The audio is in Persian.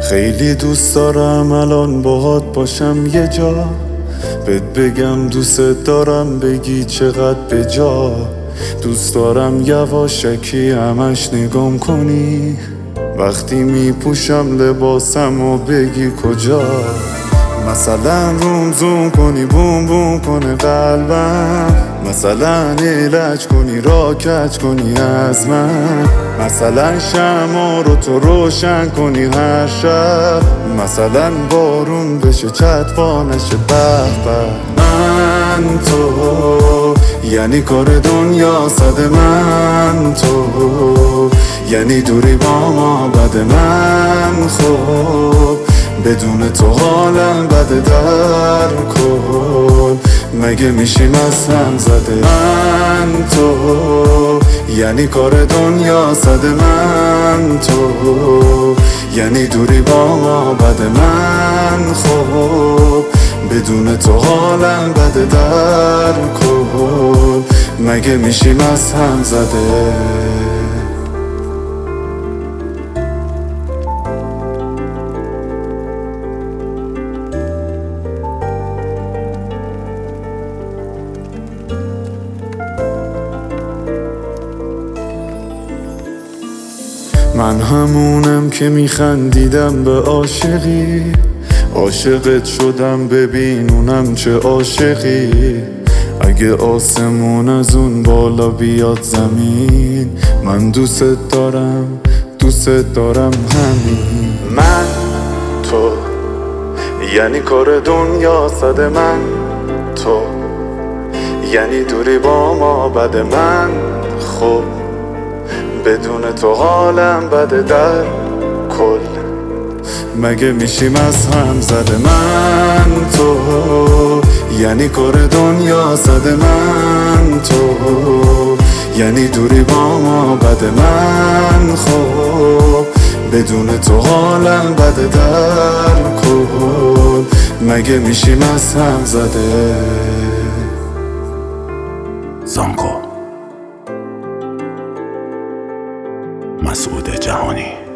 خیلی دوست دارم الان باهات باشم یه جا، بهت بگم دوست دارم بگی چقدر به جا. دوست دارم یواشکی همش نگام کنی وقتی میپوشم لباسم و بگی کجا. مثلا روم زوم کنی بوم بوم کنه قلبم، مثلا ایلج کنی را کج کنی از من، مثلا شمع رو تو روشن کنی هر شب، مثلا بارون بشه چتفا نشه به به. من تو یعنی کار دنیا صد من تو، یعنی دوری با ما بد من خوب، بدون تو حالم بده در کل، مگه میشیم از هم زده. من تو یعنی کار دنیا صد من تو، یعنی دوری با ما بد من خوب، بدون تو حالم بده در کل، مگه میشیم از هم زده. من همونم که میخندیدم به عاشقی، عاشقت شدم ببین اونم چه عاشقی. اگه آسمون از اون بالا بیاد زمین، من دوست دارم همین. من تو یعنی کار دنیا صد من تو، یعنی دوری با ما بد من خوب، بدون تو حالم بده در کل، مگه میشیم از هم زده. من تو یعنی کار دنیا صد من تو، یعنی دوری با ما بد من خوب، بدون تو حالم بده در کل، مگه میشیم از هم زده. زانکو مسعود جهانی.